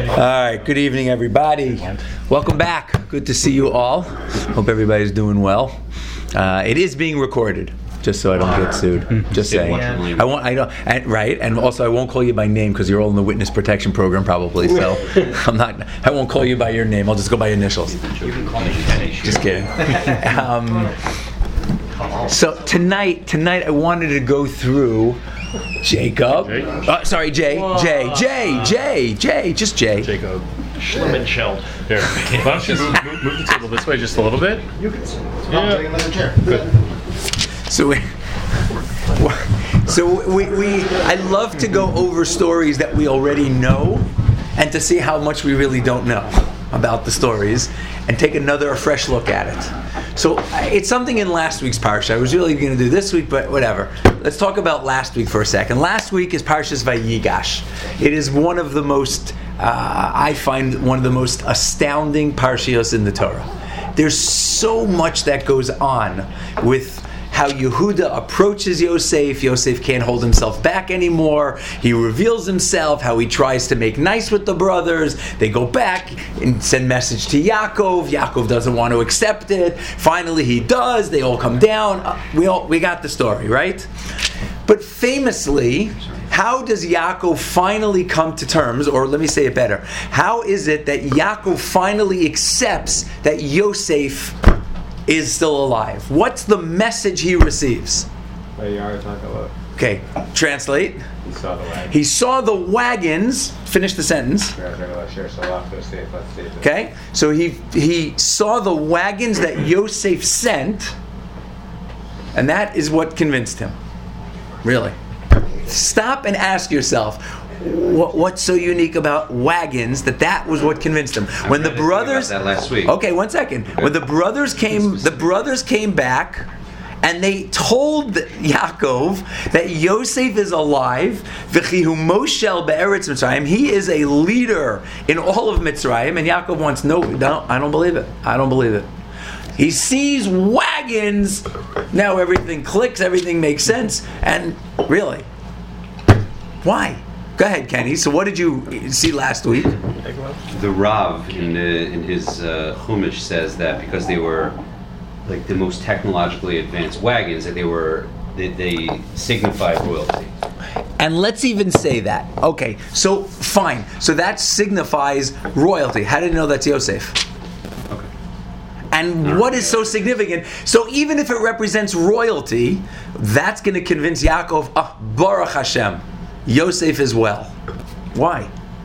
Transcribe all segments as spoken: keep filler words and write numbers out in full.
All right, good evening, everybody. Welcome back. Good to see you all. Hope everybody's doing well. Uh, it is being recorded, just so I don't get sued. Just saying. I won't. I don't. And, right, and also I won't call you by name because you're all in the witness protection program, probably. So I'm not. I won't call you by your name. I'll just go by initials. You can call me Kenny. Just kidding. Um, so tonight, tonight I wanted to go through. Jacob. Uh, sorry, Jay. Jay. Jay. Jay. Jay. Just Jay. Jacob. Schlimmenscheld. Here. Why don't you move, move, move the table this way just a little bit? You can sit. Yeah. Take another chair. Good. So we, so we, we, I love to go over stories that we already know and to see how much we really don't know about the stories and take another, a fresh look at it. So it's something in last week's parsha. I was really going to do this week, but whatever. Let's talk about last week for a second. Last week is Parshas Vayigash. It is one of the most, uh, I find, one of the most astounding parshios in the Torah. There's so much that goes on with how Yehuda approaches Yosef. Yosef can't hold himself back anymore. He reveals himself, how he tries to make nice with the brothers. They go back and send message to Yaakov. Yaakov doesn't want to accept it. Finally he does. They all come down. Uh, we all we got the story, right? But famously, how does Yaakov finally come to terms, or let me say it better, how is it that Yaakov finally accepts that Yosef is still alive? What's the message he receives? Okay, translate. He saw the wagon. He saw the wagons. Finish the sentence. Okay, so he he saw the wagons that Yosef sent, and that is what convinced him. Really. Stop and ask yourself, What, what's so unique about wagons that that was what convinced him? When the brothers, that last week. Okay, one second. Okay. When the brothers came, the brothers came back, and they told Yaakov that Yosef is alive. V'chihu Moshel be'eretz Mitzrayim. He is a leader in all of Mitzrayim, and Yaakov wants no. No, I don't believe it. I don't believe it. He sees wagons. Now everything clicks. Everything makes sense. And really, why? Go ahead, Kenny. So what did you see last week? The Rav in the, in his uh, Chumash says that because they were like the most technologically advanced wagons, that they were they, they signified royalty. And let's even say that. Okay, so fine. So that signifies royalty. How did you know that's Yosef? Okay. And what is so significant? So even if it represents royalty, that's going to convince Yaakov, ah, Baruch Hashem, Yosef as well. Why?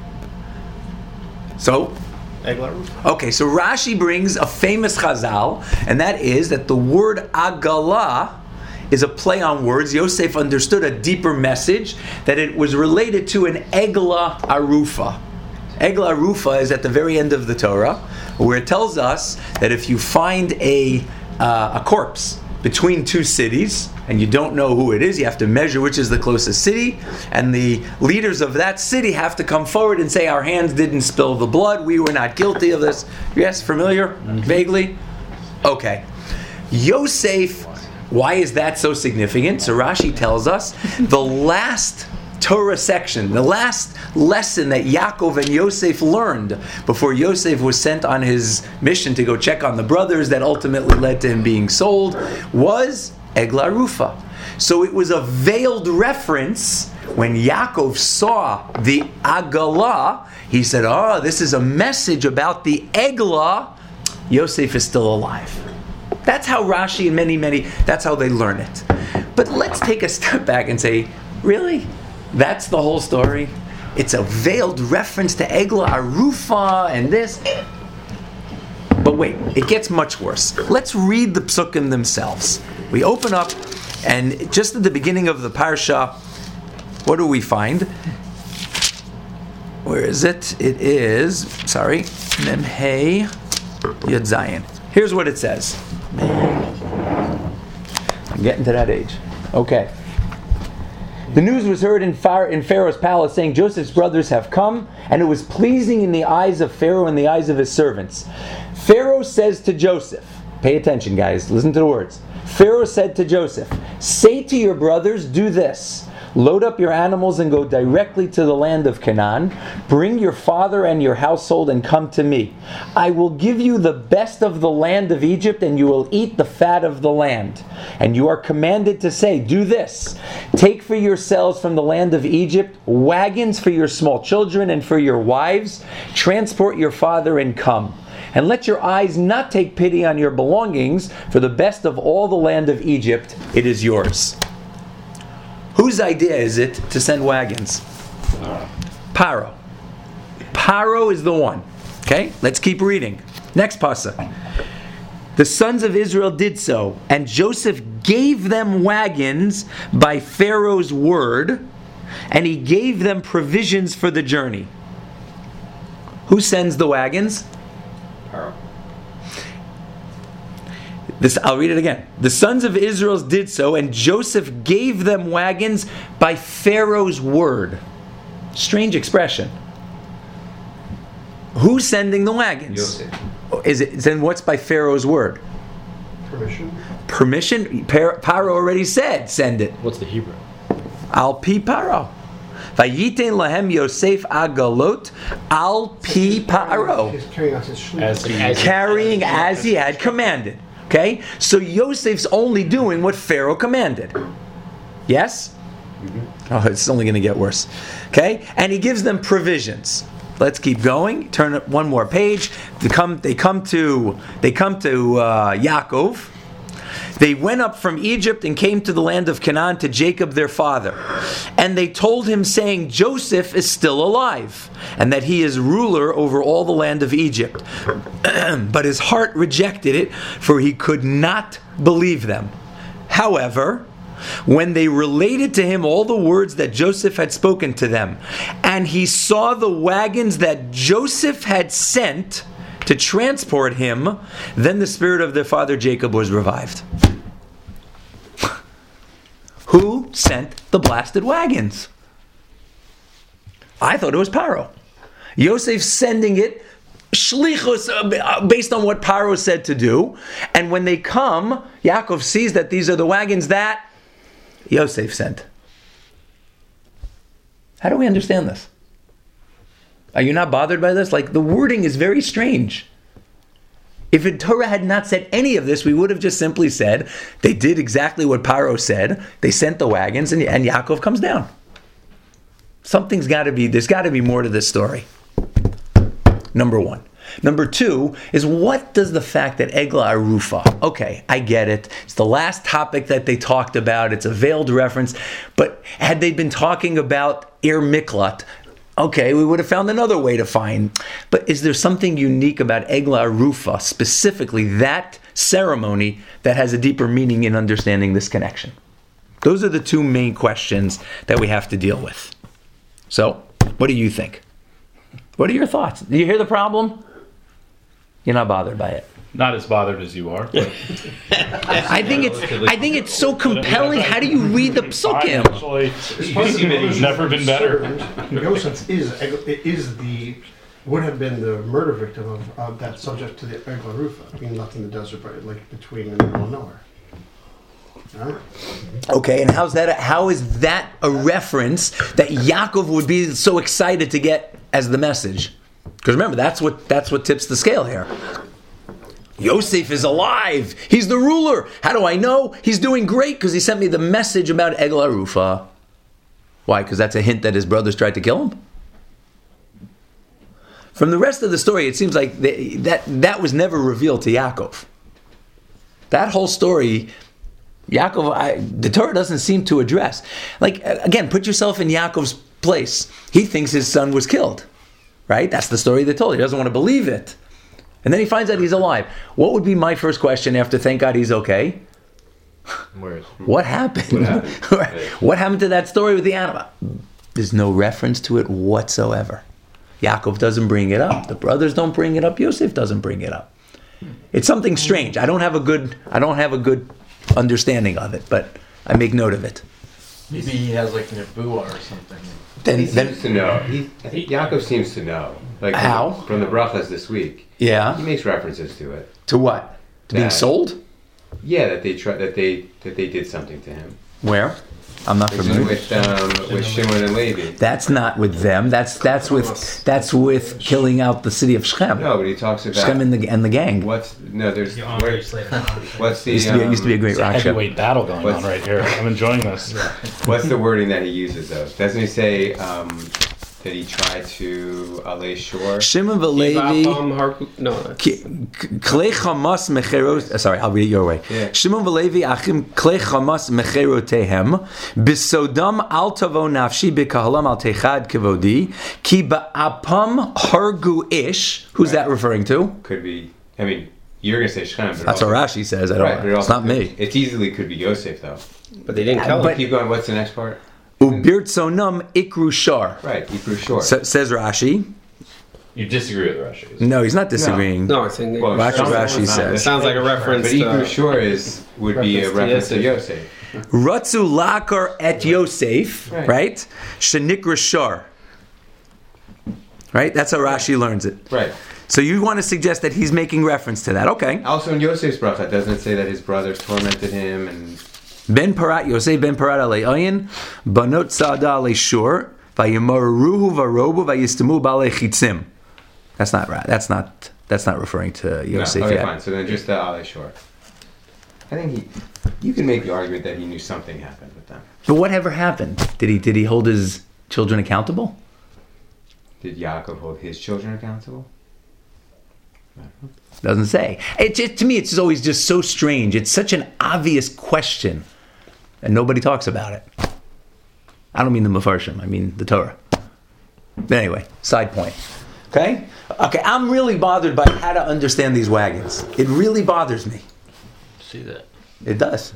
So, okay, so Rashi brings a famous chazal, and that is that the word agala is a play on words. Yosef understood a deeper message, that it was related to an egla arufa. Egla arufa is at the very end of the Torah, where it tells us that if you find a uh, a corpse between two cities, and you don't know who it is, you have to measure which is the closest city, and the leaders of that city have to come forward and say, our hands didn't spill the blood, we were not guilty of this. Yes, familiar? Mm-hmm. Vaguely? Okay. Yosef, why is that so significant? So Rashi tells us, the last Torah section, the last lesson that Yaakov and Yosef learned before Yosef was sent on his mission to go check on the brothers that ultimately led to him being sold, was Egla Rufa. So it was a veiled reference. When Yaakov saw the Agala, he said, oh, this is a message about the Egla. Yosef is still alive. That's how Rashi and many, many, that's how they learn it. But let's take a step back and say, really? That's the whole story? It's a veiled reference to Egla Arufa and this. But wait, it gets much worse. Let's read the psukim themselves. We open up, and just at the beginning of the parsha, what do we find? Where is it? It is, sorry, Mem Hey Yud Zayin. Here's what it says. I'm getting to that age. Okay. The news was heard in, Pharaoh, in Pharaoh's palace, saying, Joseph's brothers have come, and it was pleasing in the eyes of Pharaoh and the eyes of his servants. Pharaoh says to Joseph, pay attention guys, listen to the words. Pharaoh said to Joseph, say to your brothers, do this. Load up your animals and go directly to the land of Canaan. Bring your father and your household and come to me. I will give you the best of the land of Egypt, and you will eat the fat of the land. And you are commanded to say, do this. Take for yourselves from the land of Egypt wagons for your small children and for your wives. Transport your father and come. And let your eyes not take pity on your belongings, for the best of all the land of Egypt, it is yours. Whose idea is it to send wagons? Paro. Paro is the one. Okay, let's keep reading. Next pasuk. The sons of Israel did so, and Joseph gave them wagons by Pharaoh's word, and he gave them provisions for the journey. Who sends the wagons? Paro. This, I'll read it again. The sons of Israel did so, and Joseph gave them wagons by Pharaoh's word. Strange expression. Who's sending the wagons? Yosef. Is it then? What's by Pharaoh's word? Permission. Permission. Par- Paro already said, send it. What's the Hebrew? Al pi Paro. Vayiten lahem Yosef agalot al pi Paro. He's carrying out his shliach. As, as Carrying as he had commanded. Okay? So Yosef's only doing what Pharaoh commanded. Yes? Mm-hmm. Oh, it's only going to get worse. Okay? And he gives them provisions. Let's keep going. Turn up one more page. They come, they come to, they come to uh, Yaakov. They went up from Egypt and came to the land of Canaan to Jacob their father. And they told him, saying, Joseph is still alive, and that he is ruler over all the land of Egypt. But his heart rejected it, for he could not believe them. However, when they related to him all the words that Joseph had spoken to them, and he saw the wagons that Joseph had sent to transport him, then the spirit of their father Jacob was revived. Who sent the blasted wagons? I thought it was Paro. Yosef sending it, shlichus, uh, based on what Paro said to do. And when they come, Yaakov sees that these are the wagons that Yosef sent. How do we understand this? Are you not bothered by this? Like, the wording is very strange. If the Torah had not said any of this, we would have just simply said, they did exactly what Paro said, they sent the wagons, and, and Yaakov comes down. Something's got to be, there's got to be more to this story. Number one. Number two is, what does the fact that Eglah Arufa, okay, I get it, it's the last topic that they talked about, it's a veiled reference, but had they been talking about Ir Miklat, okay, we would have found another way to find. But is there something unique about Eglah Arufa, specifically that ceremony, that has a deeper meaning in understanding this connection? Those are the two main questions that we have to deal with. So, what do you think? What are your thoughts? Do you hear the problem? You're not bothered by it. Not as bothered as you are. But I think it's I think it's so compelling. How do you read the psukim? Actually, it's never been better. Yosef is is the would have been the murder victim of uh, that subject to the Eglah Arufa. I mean, left in the desert, but like between in the middle of nowhere. Right. Okay, and how's that? How is that a reference that Yaakov would be so excited to get as the message? Because remember, that's what that's what tips the scale here. Yosef is alive. He's the ruler. How do I know? He's doing great because he sent me the message about Eglah Arufa. Why? Because that's a hint that his brothers tried to kill him? From the rest of the story, it seems like they, that that was never revealed to Yaakov. That whole story, Yaakov, I, the Torah doesn't seem to address. Like, again, put yourself in Yaakov's place. He thinks his son was killed. Right? That's the story they told. He doesn't want to believe it. And then he finds out he's alive. What would be my first question after thank God he's okay? Where is What happened? What happened? What happened to that story with the animal? There's no reference to it whatsoever. Yaakov doesn't bring it up. The brothers don't bring it up. Yosef doesn't bring it up. It's something strange. I don't have a good I don't have a good understanding of it, but I make note of it. Maybe he has like nebuah or something. Then, He then seems to know. He, I think Yaakov seems to know. Like How? From the brachas this week. yeah. He makes references to it. To what? To being That. sold? Yeah, that they try, that they that they did something to him. Where? I'm not It's familiar. with um, with Shimon and Levi. That's not with them. That's that's with that's with killing out the city of Shechem. No, but he talks about Shechem and the and the gang. what's no. There's You're where, on slave. what's the Used to be um, used to be a great It's a rock show. heavyweight battle going What's- on right here. I'm enjoying this. what's the wording that he uses though? Doesn't he say um, that he tried to allay shore? Shimon v'Levi. No, Klei chamas mecheros. uh, Sorry, I'll read it your way. Yeah. Shimon v'Levi achim klei chamas mecherotehem bisodam al tavo nafshi b'kahalam al techad kavodi ki ba'apam hargu ish. Who's that referring to? Could be. I mean, you're gonna say Shechem. But it That's what also- Rashi says. I don't. Right, but it it's also not could- me. It easily could be Yosef though. but they didn't kill him. But- Keep going. What's the next part? Ubirtsonam ikru shar. Right, he grew short. Sa- Says Rashi. You disagree with Rashi? No, he's not disagreeing. No, I think Well, Rashi- Shor- Rashi it's not- says. it sounds like a reference But to. Ikru Shor is would be a Reference reference to to Yosef. Yosef. Ratzu lakar et Yosef, Right. right? Shenikra shar. Right? That's how Rashi learns it. Right. So you want to suggest that he's making reference to that. Okay. Also in Yosef's bracha, doesn't it say that his brothers tormented him and Ben Parat Yosef Ben Parat alei oyin, banot sada alei shur, vayimaruhu varobu vayistamu balei chitzim. That's not right. That's not. That's not referring to Yosef no, okay, yet. fine. So then just the Ale Shor. I think he. You can make the argument that he knew something happened with them. But whatever happened? Did he? Did he hold his children accountable? Did Yaakov hold his children accountable? Doesn't say. It just, to me, it's always just so strange. It's such an obvious question, and nobody talks about it. I don't mean the Mefarshim. I mean the Torah. But anyway, side point. Okay? Okay, I'm really bothered by how to understand these wagons. It really bothers me. See that? It does.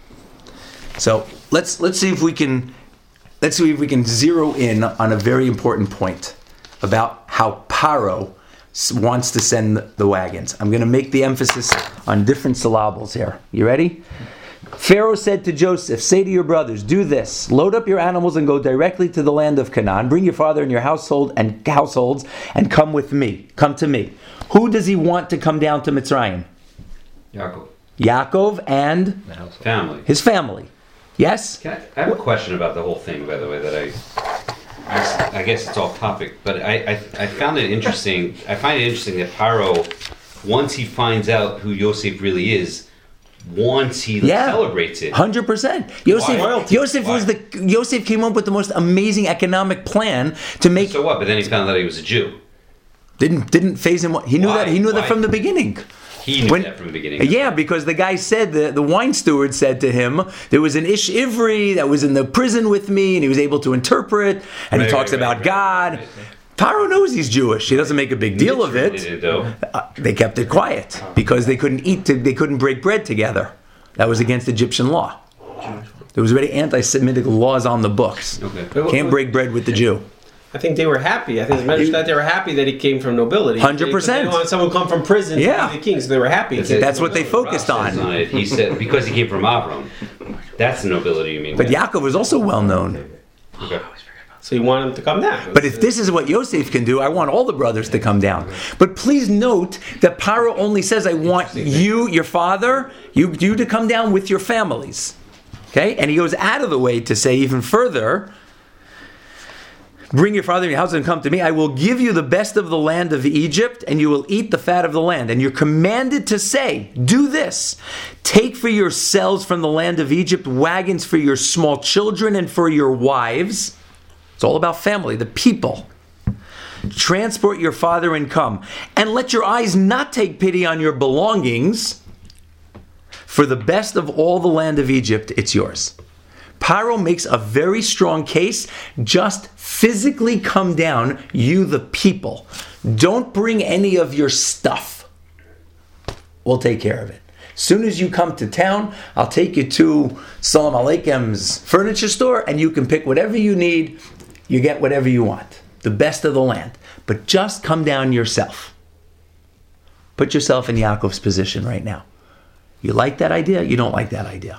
So let's let's see if we can let's see if we can zero in on a very important point about how Paro s- wants to send the, the wagons. I'm going to make the emphasis on different syllables here. You ready? Pharaoh said to Joseph, say to your brothers, do this, load up your animals and go directly to the land of Canaan, bring your father and your household and households and come with me, come to me. Who does he want to come down to Mitzrayim? Yaakov. Yaakov and Family. his family. Yes? Can I, I have a question about the whole thing, by the way, that I, I, I guess it's off topic, but I, I, I found it interesting. I find it interesting that Paro, once he finds out who Yosef really is, once he Yeah. celebrates it. one hundred percent. Yosef, Why? Yosef was Why? the Yosef came up with the most amazing economic plan to make So what? But then he found out he was a Jew. didn't didn't phase him. He knew Why? that he knew that Why? from the beginning. He knew When- that from the beginning. Yeah, because the guy said, the, the wine steward said to him, there was an Ish Ivri that was in the prison with me, and he was able to interpret, and he Right, talks right, about right, God. right, right. Paro knows he's Jewish. He doesn't make a big deal of They it. did, though. Uh, they kept it quiet because they couldn't eat, to, they couldn't break bread together. That was against Egyptian law. There was already anti-Semitic laws on the books. Okay. Can't break bread with the Jew. I think they were happy. I think as a matter of fact, they were happy that he came from nobility. one hundred percent. They didn't want someone to come from prison Yeah. to be the king, so they were happy. That's what they focused Rav says on. it. He said because he came from Avram. That's the nobility you mean. But Yaakov was also well known. Okay. So you want him to come down. But if this is what Yosef can do, I want all the brothers to come down. But please note that Paro only says, I want you, your father, you, you to come down with your families. Okay? And he goes out of the way to say even further, bring your father and your house and come to me. I will give you the best of the land of Egypt, and you will eat the fat of the land. And you're commanded to say, do this. Take for yourselves from the land of Egypt wagons for your small children and for your wives. It's all about family, the people. Transport your father and come. And let your eyes not take pity on your belongings. For the best of all the land of Egypt, it's yours. Paro makes a very strong case. Just physically come down, you the people. Don't bring any of your stuff. We'll take care of it. Soon as you come to town, I'll take you to Salam Aleikem's furniture store, and you can pick whatever you need. You get whatever you want. The best of the land. But just come down yourself. Put yourself in Yaakov's position right now. You like that idea? You don't like that idea?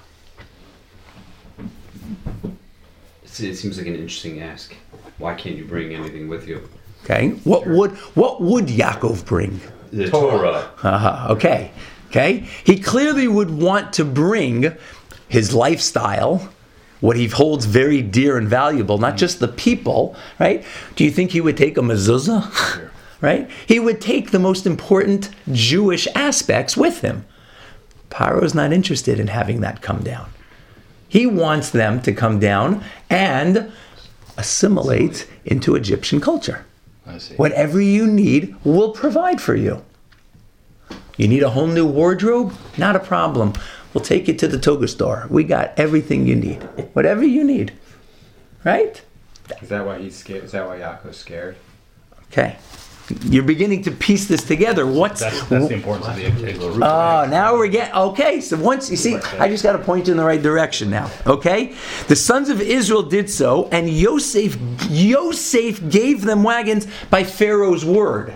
It's, it seems like an interesting ask. Why can't you bring anything with you? Okay. What would what would Yaakov bring? The Torah. Uh-huh. Okay. Okay. He clearly would want to bring his lifestyle, what he holds very dear and valuable, not just the people, right? Do you think he would take a mezuzah, right? He would take the most important Jewish aspects with him. Paro's not interested in having that come down. He wants them to come down and assimilate into Egyptian culture. I see. Whatever you need, we'll provide for you. You need a whole new wardrobe? Not a problem. We'll take you to the toga store. We got everything you need. Whatever you need. Right? Is that why he's scared? Is that why Yaakov's scared? Okay. You're beginning to piece this together. What's That's, that's the importance of the Egla root. Oh, now we're getting, okay, so once, you see, I just got to point you in the right direction now, okay? The sons of Israel did so, and Yosef, Yosef gave them wagons by Pharaoh's word.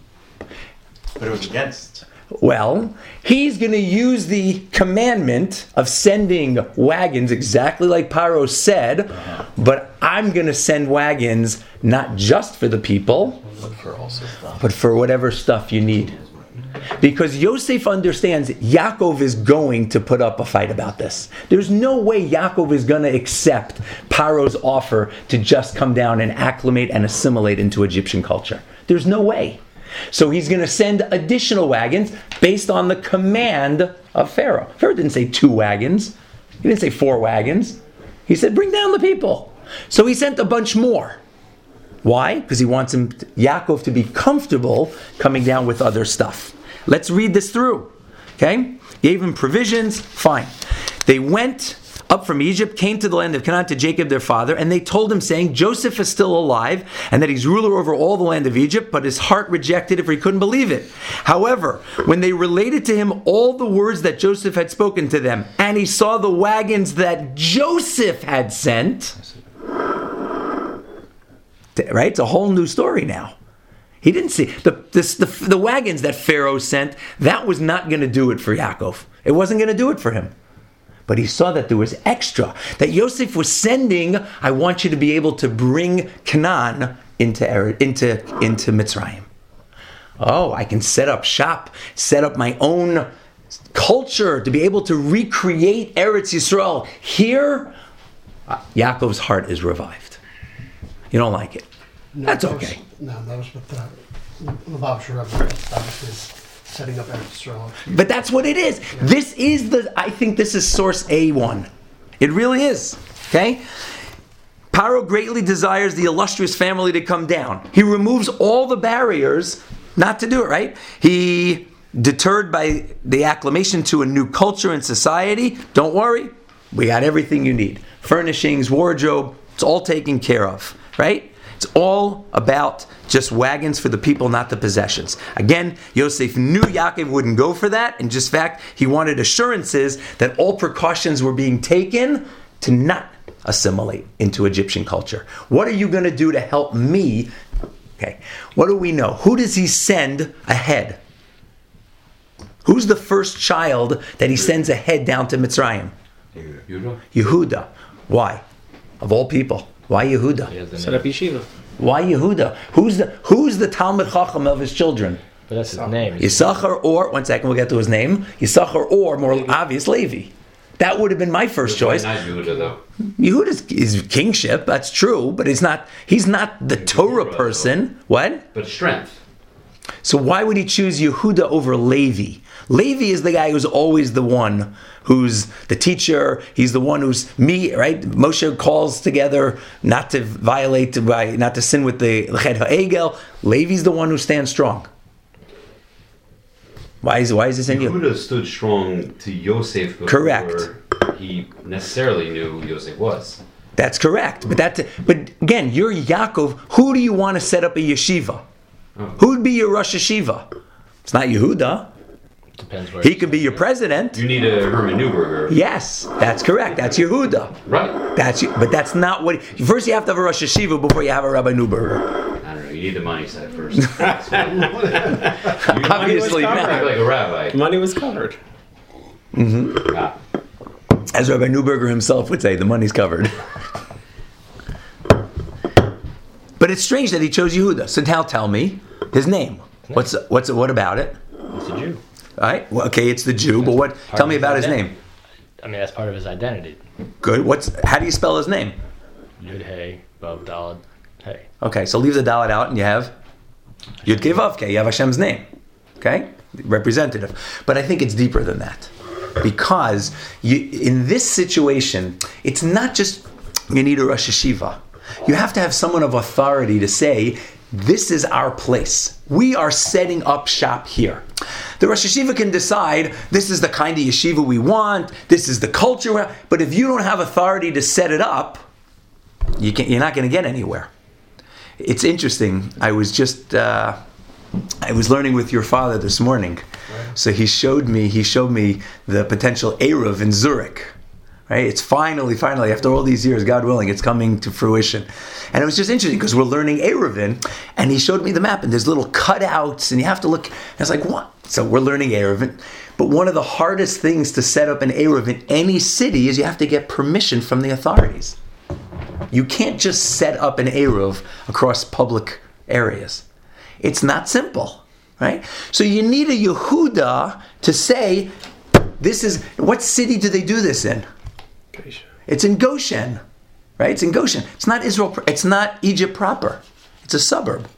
But it was against. Well, he's going to use the commandment of sending wagons exactly like Paro said, uh-huh. but I'm going to send wagons not just for the people, But for also stuff. but for whatever stuff you need. Because Yosef understands Yaakov is going to put up a fight about this. There's no way Yaakov is going to accept Paro's offer to just come down and acclimate and assimilate into Egyptian culture. There's no way. So he's going to send additional wagons based on the command of Pharaoh. Pharaoh didn't say two wagons. He didn't say four wagons. He said, bring down the people. So he sent a bunch more. Why? Because he wants him, Yaakov, to be comfortable coming down with other stuff. Let's read this through. Okay? Gave him provisions. Fine. They went up from Egypt, came to the land of Canaan to Jacob their father, and they told him, saying, Joseph is still alive, and that he's ruler over all the land of Egypt, but his heart rejected it, for he couldn't believe it. However, when they related to him all the words that Joseph had spoken to them, and he saw the wagons that Joseph had sent, right? It's a whole new story now. He didn't see the, this, the the wagons that Pharaoh sent. That was not going to do it for Yaakov. It wasn't going to do it for him. But he saw that there was extra. That Yosef was sending, I want you to be able to bring Canaan into, into, into Mitzrayim. Oh, I can set up shop, set up my own culture to be able to recreate Eretz Yisrael. Here, uh, Yaakov's heart is revived. You don't like it. No, That's that okay. Was, no, that was with the Lubavitch Rebbe. That was his setting up Eretz Yisrael. But that's what it is. Yeah. This is the, I think this is source A one. It really is. Okay? Paro greatly desires the illustrious family to come down. He removes all the barriers not to do it, right? He, deterred by the acclimation to a new culture and society, don't worry, we got everything you need. Furnishings, wardrobe, it's all taken care of, right? It's all about just wagons for the people, not the possessions. Again, Yosef knew Yaakov wouldn't go for that, and just fact, he wanted assurances that all precautions were being taken to not assimilate into Egyptian culture. What are you going to do to help me? Okay, what do we know? Who does he send ahead? Who's the first child that he sends ahead down to Mitzrayim? Yehuda. Yehuda. Why? Of all people. Why Yehuda? Set up yeshiva. Why Yehuda? Who's the Who's the Talmud Chacham of his children? But that's his name. Yisachar or, one second, we'll get to his name. Yisachar or, more obvious, Levi. That would have been my first choice. Not Yehuda, though. Yehuda's is kingship, that's true, but he's not He's not the Torah person. What? But strength. So why would he choose Yehuda over Levi? Levi is the guy who's always the one who's the teacher. He's the one who's me, right? Moshe calls together not to violate, by, not to sin with the Chet HaEgel. Levi's the one who stands strong. Why is why is this in you? Yehuda stood strong to Yosef before Correct. he necessarily knew who Yosef was. That's correct. But that's but again, you're Yaakov. Who do you want to set up a yeshiva? Oh. Who'd be your Rosh Yeshiva? It's not Yehuda. Depends where He could be your president. You need a Herman Neuberger. Yes, that's correct. That's Yehuda. Right. That's but that's not what. First, you have to have a Rosh Yeshiva before you have a Rabbi Neuberger. I don't know. You need the money side first. Obviously you not. act like a rabbi. Money was covered. Ah. As Rabbi Neuberger himself would say, the money's covered. But it's strange that he chose Yehuda. So now tell me his name. What's what's what about it? It's a Jew. All right. Well, okay, it's the Jew. But what? Tell me about his name. I mean, that's part of his identity. Good. What's how do you spell his name? Yud Hey, Vav Daled Hey. Okay, so leave the Dalet out and you have Yud Kei Vav Kei. You have Hashem's name. Okay? Representative. But I think it's deeper than that. Because you, in this situation, it's not just you need a Rosh Hashiva. You have to have someone of authority to say, this is our place. We are setting up shop here. The Rosh Hashiva can decide, this is the kind of yeshiva we want, this is the culture we want. But if you don't have authority to set it up, you can't, you're not going to get anywhere. It's interesting. I was just, uh, I was learning with your father this morning. So he showed me, he showed me the potential Eruv in Zurich. Right? It's finally, finally, after all these years, God willing, it's coming to fruition. And it was just interesting because we're learning Eruvin, and he showed me the map, and there's little cutouts, and you have to look. And I was like, what? So we're learning Eruvin. But one of the hardest things to set up an Eruv in any city is you have to get permission from the authorities. You can't just set up an Eruv across public areas. It's not simple, right? So you need a Yehuda to say, this is, what city do they do this in? It's in Goshen, right? It's in Goshen. It's not Israel. It's not Egypt proper. It's a suburb.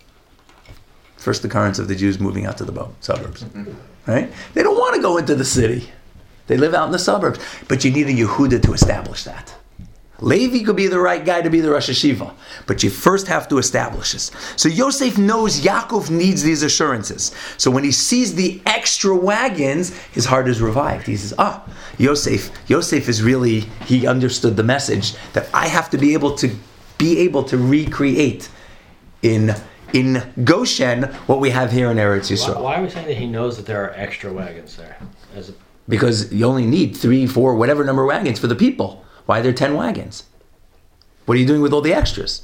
First occurrence of the Jews moving out to the boat, suburbs, right? They don't want to go into the city. They live out in the suburbs. But you need a Yehuda to establish that. Levi could be the right guy to be the Rosh Hashiva, but you first have to establish this. So Yosef knows Yaakov needs these assurances. So when he sees the extra wagons, his heart is revived. He says, ah, Yosef, Yosef is really, he understood the message that I have to be able to be able to recreate in in Goshen what we have here in Eretz Yisrael. Why, why are we saying that he knows that there are extra wagons there? As a, because you only need three, four, whatever number of wagons for the people. Why are there ten wagons? What are you doing with all the extras?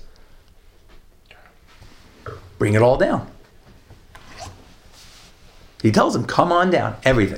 Bring it all down. He tells them, come on down, everything.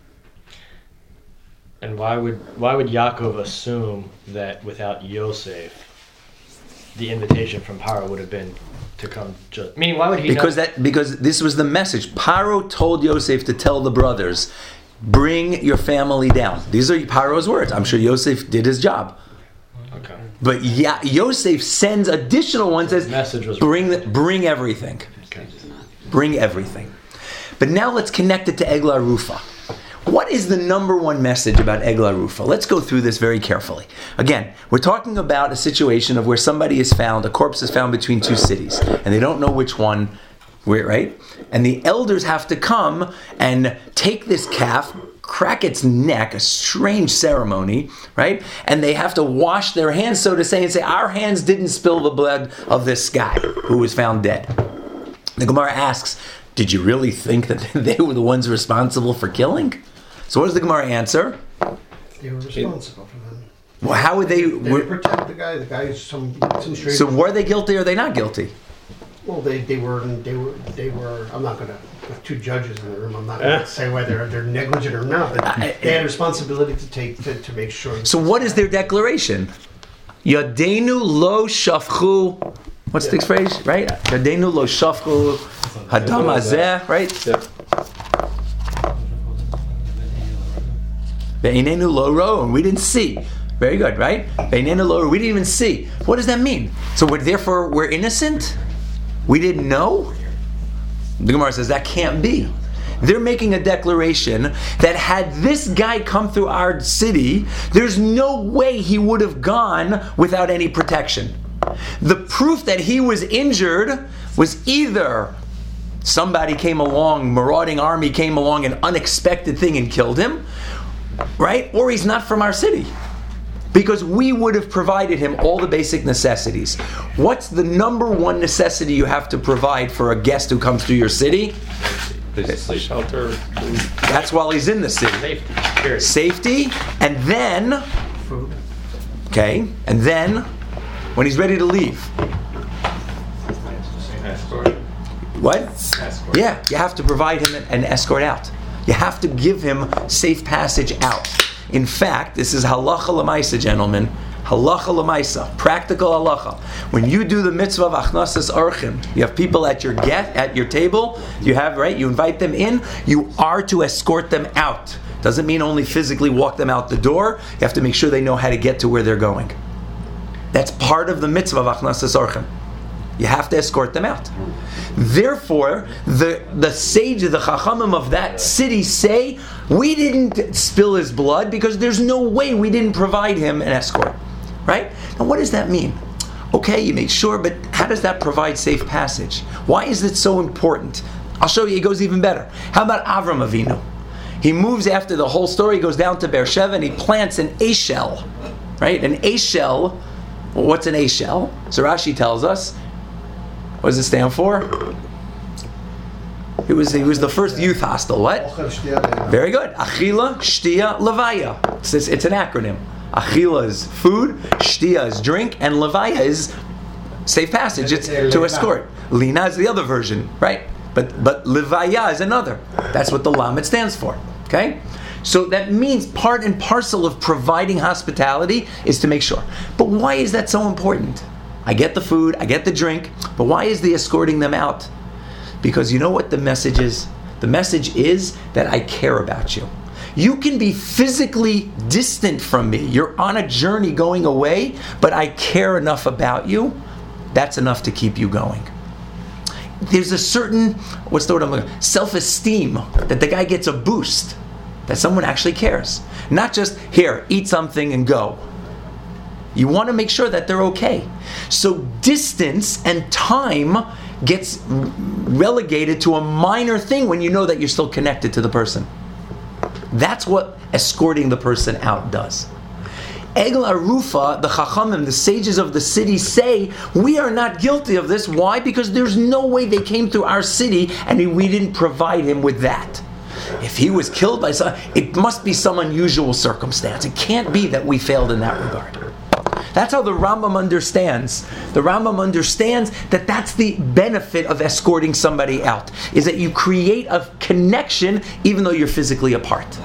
and why would why would Yaakov assume that without Yosef, the invitation from Paro would have been to come? Just meaning, why would he? Because know? that because this was the message. Paro told Yosef to tell the brothers, bring your family down. These are Paro's words. I'm sure Yosef did his job. Okay. But yeah, Yosef sends additional ones. Says, message was bring the, bring everything. Okay. Bring everything. But now let's connect it to Eglah Rufa. What is the number one message about Eglah Rufa? Let's go through this very carefully. Again, we're talking about a situation of where somebody is found, a corpse is found between two cities, and they don't know which one, where, right? And the elders have to come and take this calf, crack its neck, a strange ceremony, right? And they have to wash their hands, so to say, and say, our hands didn't spill the blood of this guy who was found dead. The Gemara asks, did you really think that they were the ones responsible for killing? So what does the Gemara answer? They were responsible for them. Well, how would they... They were, protect the guy. The guy is some some strange. so were they guilty or are they not guilty? Well, they, they were they were they were. I'm not gonna with two judges in the room. I'm not gonna say whether they're negligent or not. But I- they had a responsibility to take to, to make sure. So what is their declaration? Yadenu lo shafchu... What's the phrase, right? Yadenu lo shafchu hadam hazeh, right? Ve'inenu lo ro, and we didn't see. Very good, right? Ve'inenu lo ro, we didn't even see. What does that mean? So we're, therefore we're innocent? We didn't know? The Gemara says that can't be. They're making a declaration that had this guy come through our city, there's no way he would have gone without any protection. The proof that he was injured was either somebody came along, marauding army came along, an unexpected thing and killed him, right? Or he's not from our city. Because we would have provided him all the basic necessities. What's the number one necessity you have to provide for a guest who comes through your city? Shelter. That's while he's in the city. Safety. Period. Safety, and then, food. okay, and then, when he's ready to leave. Escort. What? Escort. Yeah, you have to provide him an, an escort out. You have to give him safe passage out. In fact, this is halacha l'maisa, gentlemen. Halacha l'maisa, practical halacha. When you do the mitzvah of achnasas orchim, you have people at your get at your table. You have right. You invite them in. You are to escort them out. Doesn't mean only physically walk them out the door. You have to make sure they know how to get to where they're going. That's part of the mitzvah of achnasas orchim. You have to escort them out. Therefore, the the sages, the chachamim of that city say, we didn't spill his blood because there's no way we didn't provide him an escort. Right? Now what does that mean? Okay, you made sure, but how does that provide safe passage? Why is it so important? I'll show you, it goes even better. How about Avram Avinu? He moves after the whole story, goes down to Beersheba, and he plants an Eshel. Right? An Eshel, well, what's an Eshel? So Rashi tells us, what does it stand for? It was, it was the first youth hostel. What? Very good. Achila, Shtia, Levaya. It's, it's an acronym. Achila is food, Shtia is drink, and Levaya is safe passage. It's to escort. Lina is the other version, right? But but Levaya is another. That's what the Lamed stands for. Okay? So that means part and parcel of providing hospitality is to make sure. But why is that so important? I get the food, I get the drink, but why is the escorting them out? Because you know what the message is? The message is that I care about you. You can be physically distant from me. You're on a journey going away, but I care enough about you. That's enough to keep you going. There's a certain, what's the word I'm looking for? Self-esteem, that the guy gets a boost, that someone actually cares. Not just, here, eat something and go. You want to make sure that they're okay. So distance and time gets relegated to a minor thing when you know that you're still connected to the person. That's what escorting the person out does. Egel Arufa, the Chachamim, the sages of the city say, we are not guilty of this. Why? Because there's no way they came through our city and we didn't provide him with that. If he was killed by some, it must be some unusual circumstance. It can't be that we failed in that regard. That's how the Rambam understands. The Rambam understands that that's the benefit of escorting somebody out, is that you create a connection even though you're physically apart.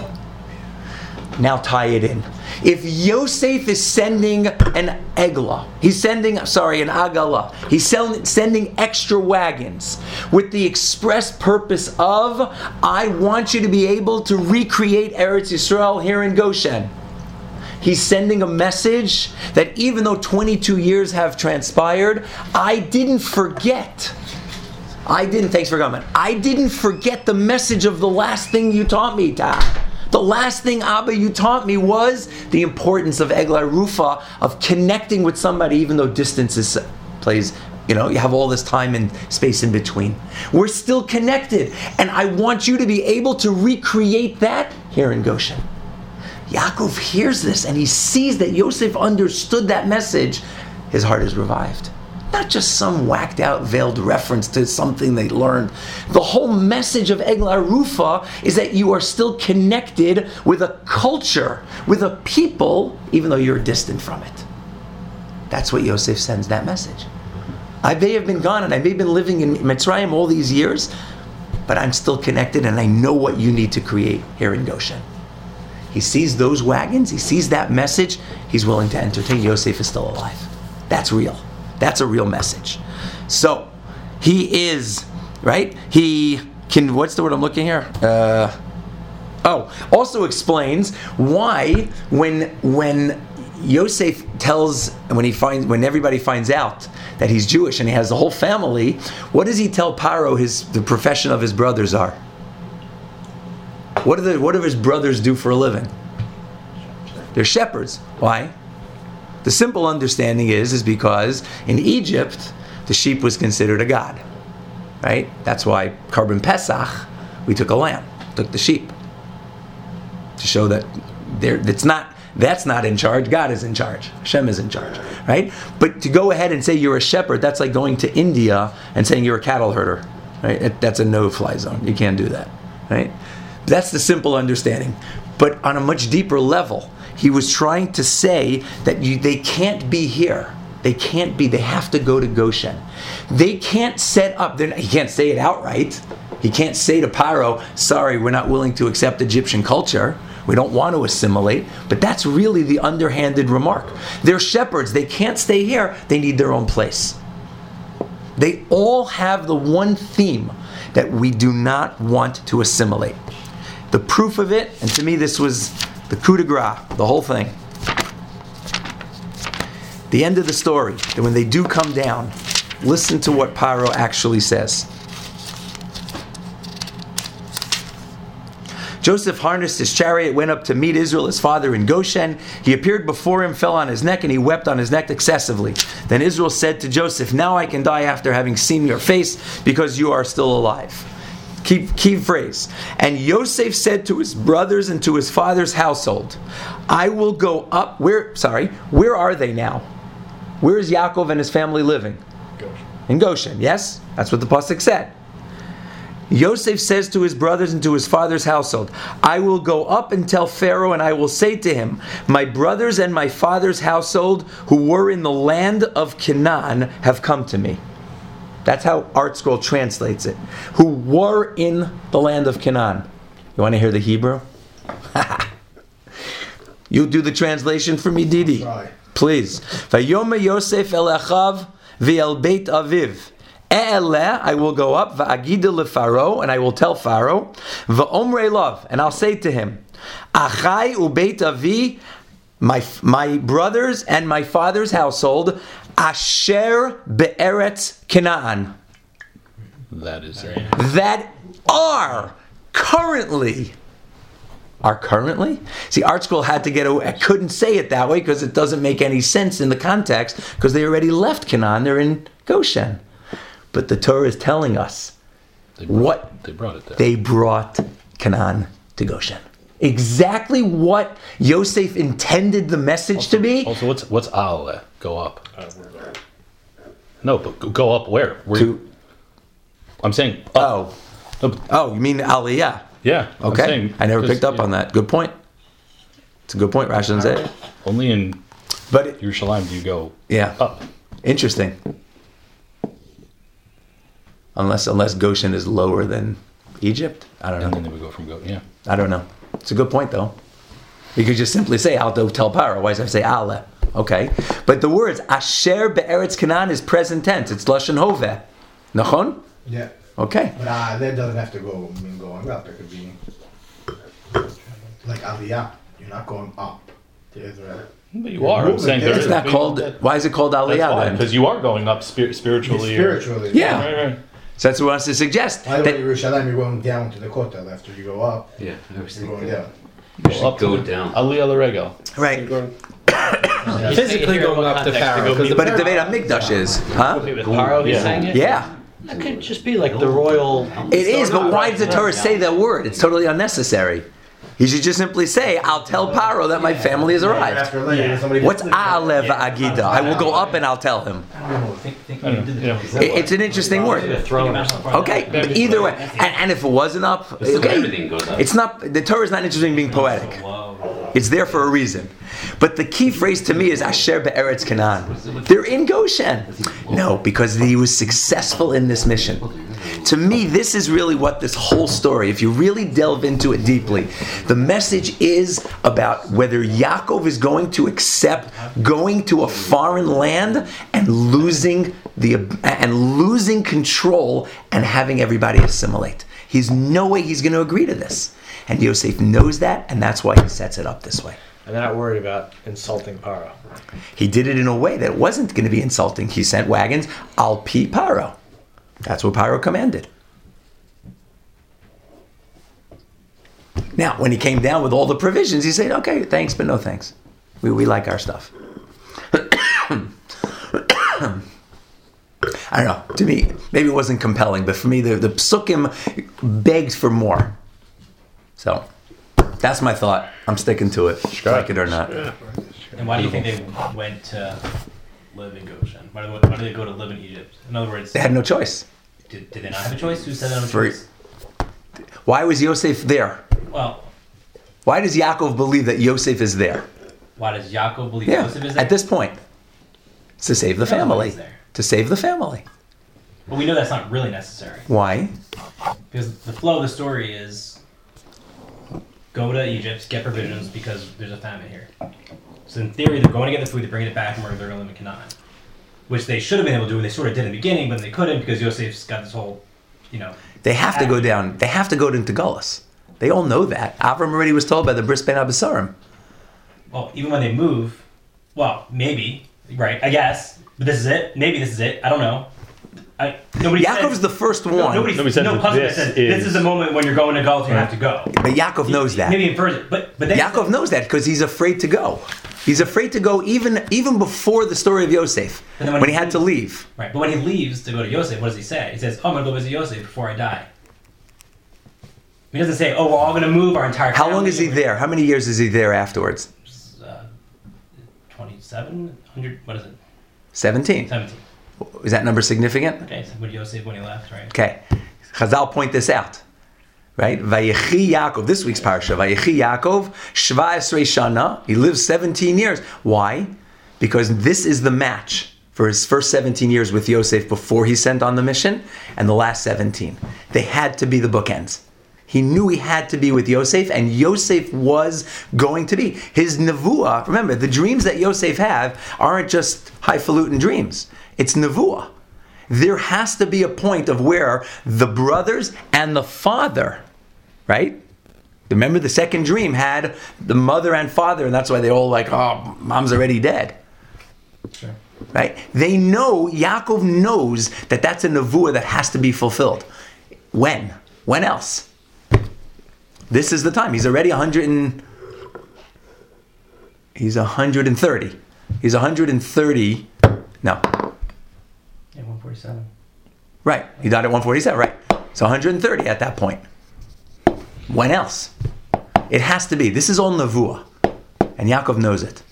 Now tie it in. If Yosef is sending an egla, he's sending, sorry, an agala, he's sell, sending extra wagons with the express purpose of, I want you to be able to recreate Eretz Yisrael here in Goshen. He's sending a message that even though twenty-two years have transpired, I didn't forget. I didn't, thanks for coming. I didn't forget the message of the last thing you taught me, Ta. The last thing, Abba, you taught me was the importance of Egla Rufa, of connecting with somebody even though distance is, plays, you know, you have all this time and space in between. We're still connected. And I want you to be able to recreate that here in Goshen. Yaakov hears this and he sees that Yosef understood that message. His heart is revived. Not just some whacked out veiled reference to something they learned. The whole message of Egla Rufa is that you are still connected with a culture, with a people, even though you're distant from it. That's what Yosef sends that message. I may have been gone and I may have been living in Mitzrayim all these years, but I'm still connected and I know what you need to create here in Goshen. He sees those wagons, he sees that message, he's willing to entertain. Yosef is still alive. That's real. That's a real message. So, he is, right? He can, what's the word I'm looking here? Uh, oh, also explains why when when Yosef tells, when he finds, when everybody finds out that he's Jewish and he has the whole family, what does he tell Paro his the profession of his brothers are? What do the what do his brothers do for a living? They're shepherds. Why? The simple understanding is is because in Egypt the sheep was considered a god, right? That's why Korban Pesach we took a lamb, took the sheep to show that there that's not that's not in charge. God is in charge. Hashem is in charge, right? But to go ahead and say you're a shepherd, that's like going to India and saying you're a cattle herder, right? That's a no-fly zone. You can't do that, right? That's the simple understanding. But on a much deeper level, he was trying to say that you, they can't be here. They can't be. They have to go to Goshen. They can't set up. Not, he can't say it outright. He can't say to Paro, sorry, we're not willing to accept Egyptian culture. We don't want to assimilate. But that's really the underhanded remark. They're shepherds. They can't stay here. They need their own place. They all have the one theme that we do not want to assimilate. the proof of it, and to me this was the coup de grace, the whole thing. The end of the story, that when they do come down, listen to what Paro actually says. Joseph harnessed his chariot, went up to meet Israel, his father, in Goshen. He appeared before him, fell on his neck, and he wept on his neck excessively. Then Israel said to Joseph, now I can die after having seen your face, because you are still alive. Key, key phrase. And Yosef said to his brothers and to his father's household, I will go up, where, sorry, where are they now? Where is Yaakov and his family living? Goshen. In Goshen, yes? That's what the pasuk said. Yosef says to his brothers and to his father's household, I will go up and tell Pharaoh, and I will say to him, my brothers and my father's household who were in the land of Canaan have come to me. That's how Art Scroll translates it. Who were in the land of Canaan. You want to hear the Hebrew? You do the translation for me, Didi. Try. Please. Vayoma Yosef el Achav v'el Beit Aviv. E'eleh, I will go up, va'agida leFaro, and I will tell Pharaoh, va'omrei lov, and I'll say to him, Achai u'beit avi, my my brothers and my father's household, asher be'eretz Canaan, That is it. that are currently, are currently? See, Art School had to get away, I couldn't say it that way because it doesn't make any sense in the context, because they already left Canaan, they're in Goshen. But the Torah is telling us They brought, what they brought it there. they brought Canaan to Goshen. Exactly what Yosef intended the message to be. Also, what's what's Ale? Go up. No, but go- go up where? Where? To, I'm saying. Up. oh, No, but- oh, you mean Aliyah? yeah. I'm Okay, saying, I never 'cause, picked up yeah, on that. Good point. It's a good point, Rashi and Zay. Only in But it, Yerushalayim do you go yeah, up. interesting. Unless unless Goshen is lower than Egypt, I don't And know. then they would go from go. Yeah. I don't know. It's a good point, though. You could just simply say, I'll tell Paro. Why does I say Ale? Okay. But the words, Asher be'eretz Canaan, is present tense. It's Lashon Hoveh. Nachon? Yeah. Okay. But uh, that doesn't have to go mean going up. It could be like Aliyah. You're not going up to Israel. But you are. I'm saying there It's is- not called, why is it called Aliyah then? Because you are going up spir- spiritually. or- Spiritually. Yeah. Right, right. So that's what he wants to suggest. By the That- way, Yerushalayim, you're going down to the Kotel. After you go up, Yeah, I was you're thinking going that. down. You should Up go to down. Aliyah L'Regel. right. Physically going up to Pharaoh. Because But if the Beit HaMikdash is, huh? With Paro, he's Yeah. saying it? Yeah. That could just be like the royal... It is, but why does the Torah say that word? It's totally unnecessary. He should just simply say, I'll tell Paro that my family has arrived. After later, somebody What's Alev Agida? I will go up and I'll tell him. I don't know. Yeah. It- It's an interesting word. Okay, but either way. And, and if it wasn't up, Still okay. everything goes up. It's not, the Torah is not interested in being poetic. It's there for a reason. But the key phrase to me is Asher be'eretz Canaan. They're in Goshen. No, because he was successful in this mission. To me, this is really what this whole story, if you really delve into it deeply, the message is about whether Yaakov is going to accept going to a foreign land and losing the and losing control and having everybody assimilate. He's no way he's going to agree to this. And Yosef knows that, and that's why he sets it up this way. And they're not worried about insulting Paro. He did it in a way that wasn't going to be insulting. He sent wagons al pi Paro. That's what Paro commanded. Now, when he came down with all the provisions, he said, okay, thanks, but no thanks. We, we like our stuff. I don't know. To me, maybe it wasn't compelling, but for me, the, the psukim begged for more. So, that's my thought. I'm sticking to it, like it or not. And why do you think they went to live in Goshen? Why did, why did they go to live in Egypt? In other words, They had no choice. did, did they not have a choice? Who said they don't have a For- choice? Why was Yosef there? Well, Why does Yaakov believe that Yosef is there? why does Yaakov believe Yeah, Joseph is there? at this point. It's to save the No, family. he's there. To save the family. But we know that's not really necessary. Why? Because the flow of the story is go to Egypt, get provisions because there's a famine here. So in theory, they're going to get the food, they're bringing it back, and we're going to live in Canaan. Which they should have been able to do, and they sort of did in the beginning, but they couldn't because Yosef's got this whole, you know... They have to go down. They have to go into Gullus. They all know that. Avram already was told by the Bris Ben Abasarim. Well, even when they move, well, maybe, right? I guess, but this is it. Maybe this is it. I don't know. I, nobody Yaakov's said, the first one. No, nobody, Nobody said no that husband this said, is- this is the moment when you're going to go, so you have to go. But Yaakov knows that. Maybe infers it, but but then Yaakov knows that because he's afraid to go. He's afraid to go even even before the story of Yosef, And then when when he he had to leave. Right, but when he leaves to go to Yosef, what does he say? He says, "Oh, I'm gonna go visit Yosef before I die." He doesn't say, "Oh, we're all gonna move our entire." How long family is he over." there? How many years is he there afterwards? Uh, Twenty-seven hundred. What is it? seventeen. Seventeen. Is that number significant? Okay, so when Yosef when he left, right? Okay. Chazal point this out. Right? Vayechi Yaakov, this week's parsha, Vayechi Yaakov, Shva Esrei Shana, he lives seventeen years. Why? Because this is the match for his first seventeen years with Yosef before he sent on the mission, and the last seventeen. They had to be the bookends. He knew he had to be with Yosef, and Yosef was going to be. His nevuah, remember, the dreams that Yosef have aren't just highfalutin dreams. It's nevuah. There has to be a point of where the brothers and the father, right? Remember the second dream had the mother and father, and that's why they all like, oh, mom's already dead. Sure. Right? They know, Yaakov knows that that's a nevuah that has to be fulfilled. When? When else? This is the time. He's already one hundred and... He's one hundred thirty. He's one hundred thirty... No. Yeah, one forty-seven. Right. He died at one forty-seven, right. So one hundred thirty at that point. When else? It has to be. This is all nevuah. And Yaakov knows it.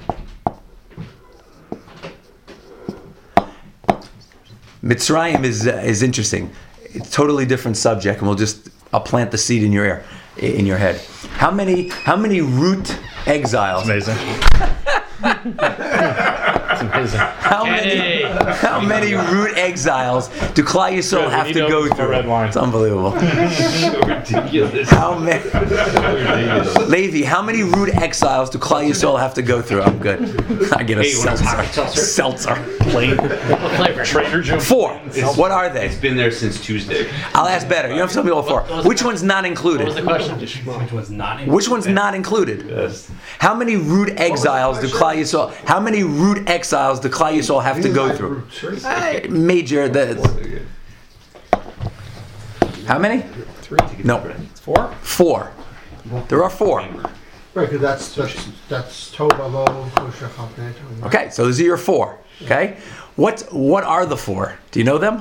Mitzrayim is uh, is interesting. It's a totally different subject, and we'll just I'll plant the seed in your ear, in your head. How many how many root exiles? It's amazing. It's amazing. How many how many root exiles do Klal Yisrael Good, we have need to to go open through? more red wine. It's unbelievable. Ridiculous. How many? Levi, how many root exiles do Klal Yisrael have to go through? I'm good. I get a Hey, you want a seltzer. pocket seltzer? Seltzer. Plain. Trader Joe's. Four. What are they? It's been there since Tuesday. I'll ask better. You don't have to tell me all four. What was the Which one's not What included? was the question? Which one's not? in- Which one's not included? Yes. How many root exiles do Klal Yisrael? How many root exiles do Klal Yisrael have to go through? Uh, major. The how many? Three. No, Four? four. There are four. Right, because that's, that's, that's Tovavo, Hoshechavnet. Okay, so those are your four. Okay, what what are the four? Do you know them?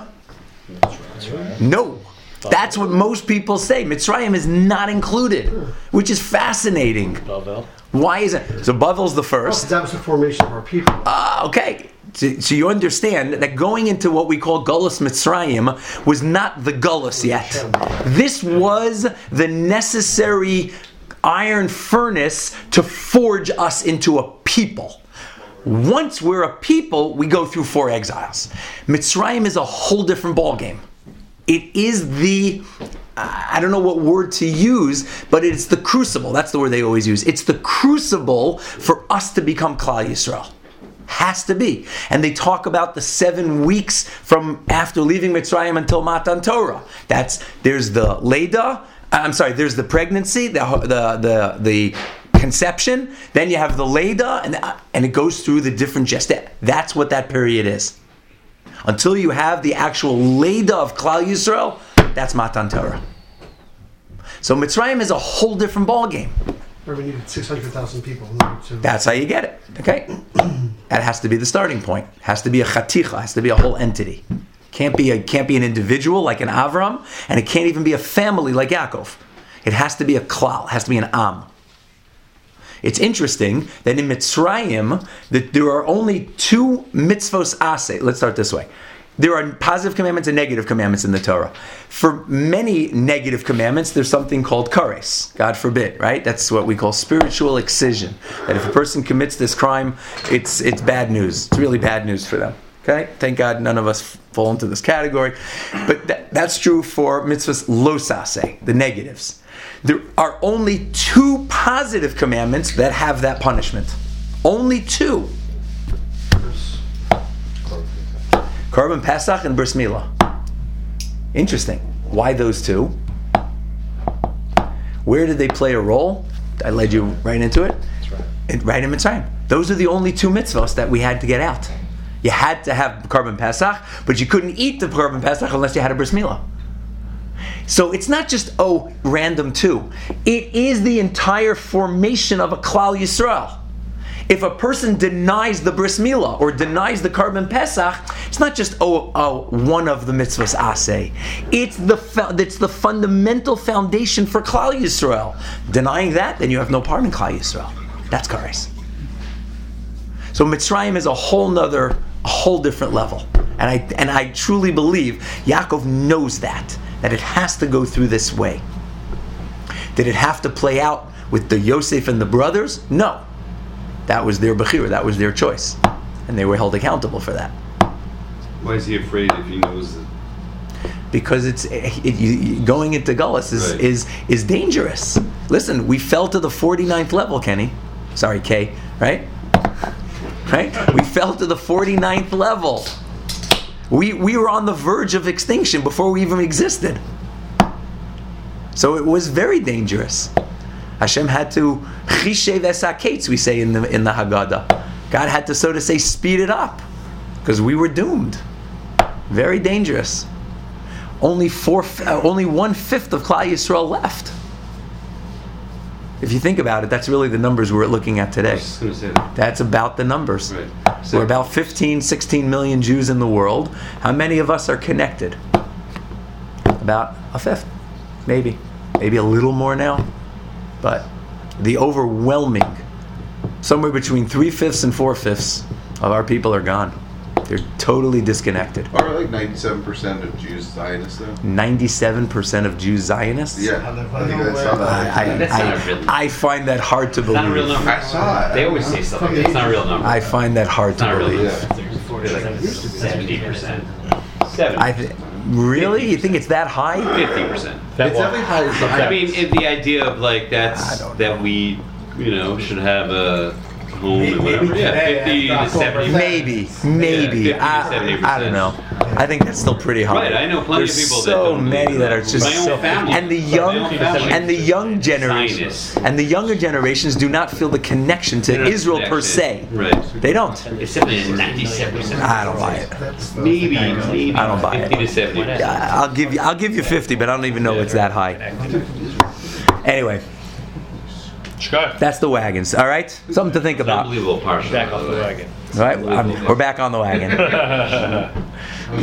No. That's what most people say. Mitzrayim is not included, which is fascinating. Bavel. Why is it? So Bavel's the first. That was the formation of our people. Uh, okay. So, so you understand that going into what we call Gullus Mitzrayim was not the Gullus yet. This was the necessary iron furnace to forge us into a people. Once we're a people, we go through four exiles. Mitzrayim is a whole different ballgame. It is the, I don't know what word to use, but it's the crucible. That's the word they always use. It's the crucible for us to become Klal Yisrael. Has to be. And they talk about the seven weeks from after leaving Mitzrayim until Matan Torah. That's, there's the Leda, I'm sorry, there's the pregnancy, the the the, the conception, then you have the Leda, and, and it goes through the different gesta. That's what that period is. Until you have the actual Leda of Klal Yisrael, that's Matan Torah. So Mitzrayim is a whole different ballgame. Where we needed six hundred thousand people. To That's how you get it. Okay? That has to be the starting point. Has to be a chaticha, has to be a whole entity. Can't be a can't be an individual like an Avram, and it can't even be a family like Yaakov. It has to be a klal, it has to be an am. It's interesting that in Mitzrayim that there are only two mitzvos aseh. Let's start this way. There are positive commandments and negative commandments in the Torah. For many negative commandments, there's something called kares. God forbid, right? That's what we call spiritual excision. That if a person commits this crime, it's it's bad news. It's really bad news for them. Okay? Thank God none of us fall into this category. But that, that's true for mitzvahs los aseh, the negatives. There are only two positive commandments that have that punishment. Only two. Korban Pesach and Bris Milah. Interesting. Why those two? Where did they play a role? I led you right into it. In, right in Mitzrayim. Those are the only two mitzvahs that we had to get out. You had to have Korban Pesach, but you couldn't eat the Korban Pesach unless you had a bris milah. So it's not just, oh, random two. It is the entire formation of a Klal Yisrael. If a person denies the bris milah or denies the Korban Pesach, it's not just, oh, oh one of the mitzvahs aseh. It's the it's the fundamental foundation for Klal Yisrael. Denying that, then you have no part in Klal Yisrael. That's kares. So Mitzrayim is a whole nother, a whole different level. And I and I truly believe Yaakov knows that, that it has to go through this way. Did it have to play out with the Yosef and the brothers? No. That was their bechira, that was their choice. And they were held accountable for that. Why is he afraid if he knows that? Because it's it, you, going into Gullus is, Right. is is dangerous. Listen, we fell to the forty-ninth level, Kenny. Sorry, Kay, right? Right? We fell to the forty-ninth level. We we were on the verge of extinction before we even existed. So it was very dangerous. Hashem had to chishev esaketz, we say in the in the Haggadah. God had to, so to say, speed it up because we were doomed. Very dangerous. Only four, uh, only one fifth of Klal Yisrael left. If you think about it, that's really the numbers we're looking at I today. was just going to say that. That's about the numbers. Right. So, We're about fifteen, sixteen million Jews in the world. How many of us are connected? About a fifth, maybe. Maybe a little more now. But the overwhelming, somewhere between three-fifths and four-fifths of our people are gone. They're totally disconnected. Are like ninety-seven percent of Jews Zionists though? ninety-seven percent of Jews Zionists? Yeah, I think I saw that. I, I, That's I, not a real- I find that hard to It's not a real believe. number. I saw it. They always say stuff like that. It's not a real number. I find that hard It's to not a real believe. number. It's like seventy percent. seventy. I th- really? You think it's that high? fifty percent. It's definitely high as I mean, it, the idea of like I that's don't that we, you know, should have a home and whatever. Maybe Yeah, today fifty to it's seventy. Maybe, maybe. Yeah, fifty to I, seventy I percent. don't know. I think that's still pretty high. Right, I know plenty There's of people that so don't many believe that are that. just My own so, family. and the My young own family. and the young generations Zionists. and the younger generations do not feel the connection to They're not Israel per se. connected. Right. They don't. It's seventy, ninety-seven percent. I don't buy it. Maybe, maybe. I don't buy it. fifty to seventy percent. Yeah, I'll give you. I'll give you fifty, but I don't even know it's that high. Anyway, Shkai. that's the wagons. All right, something to think about. Unbelievable partial. Back off the wagon. All right, I'm- we're back on the wagon.